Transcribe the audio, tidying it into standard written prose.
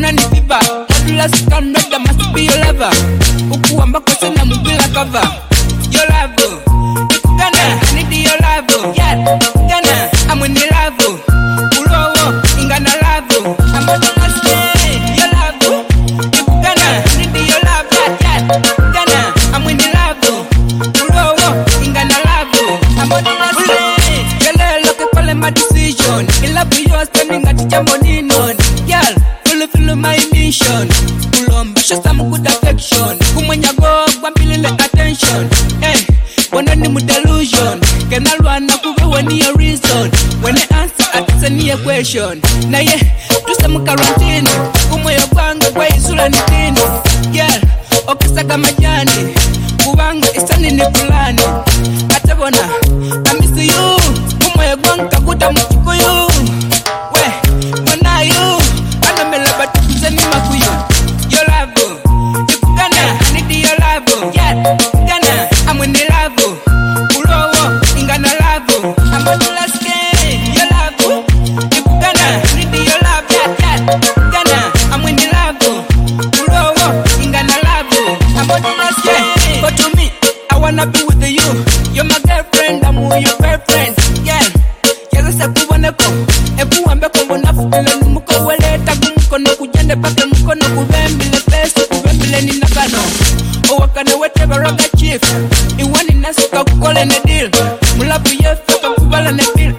unanipiba modula skamreda must be your lover ukuamba kwa sana mbila cover your love Gana I need your love yeah Gana I'm in love ulowo ingana love I'm on the stay your love Gana I need your love yeah Gana I'm in love ulowo ingana love I'm on the stay girl look at my decision in love you are standing at your money non girl feel my mission ulomba show some good affection kumwenya go gwambile attention Wanna ni delusion Can I run up when your reason When I answer it's a question Na ye do some quarantine Kumoyo kwanga kwa isula ni tini Girl okisaka majani Kuwanga isani ni fulani Atabona I miss you Kumoyo kwanga kuta mchiko you We wana you Anamela batu kuzeni makuyu Your love Gana I need your love Yeah Gana I'm in love Ulowo ingana love I'm on the last game your love Gana need your love yeah Gana I'm in love Ulowo ingana love I'm on the last game but to me I wanna be with you you're my girlfriend I'm your girlfriend yeah yesa kubona ko ebuambe ko bona fukele numuko weleta kumukono kujende pake mukono kubembile pesa kubembile ni nakano Wakana whatever I got chief. You want in us to call in a deal. Mulabu ye fuck kubala ne bill.